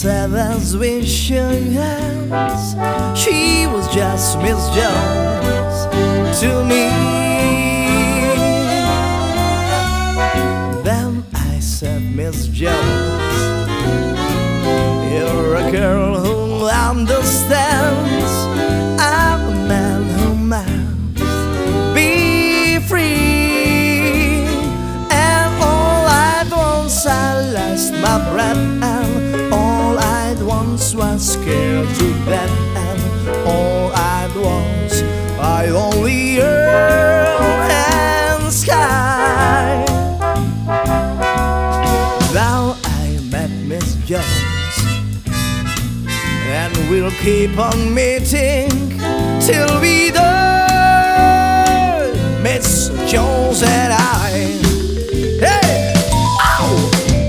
said as we shook hands, she was just Miss Jones to me. Then I said, Miss Jones, you're a girl who understands. I'm a man who must be free. And all at once I lost my breath, and all at once was scared to death, and all at once I only earth and sky. Now I met Miss Jones, and we'll keep on meeting till we die, Miss Jones and I. Hey! Ow!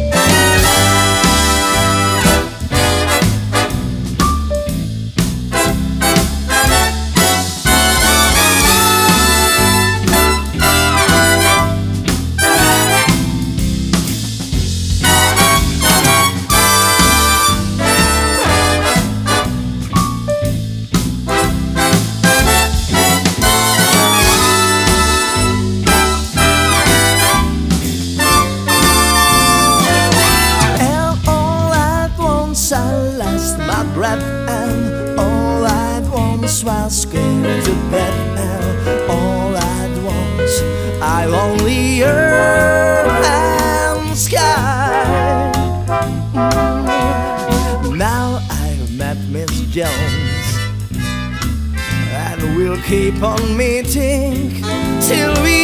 I lost my breath, and all at once was scared to death, and all at once I only earth and sky. Now I've met Miss Jones, and we'll keep on meeting till we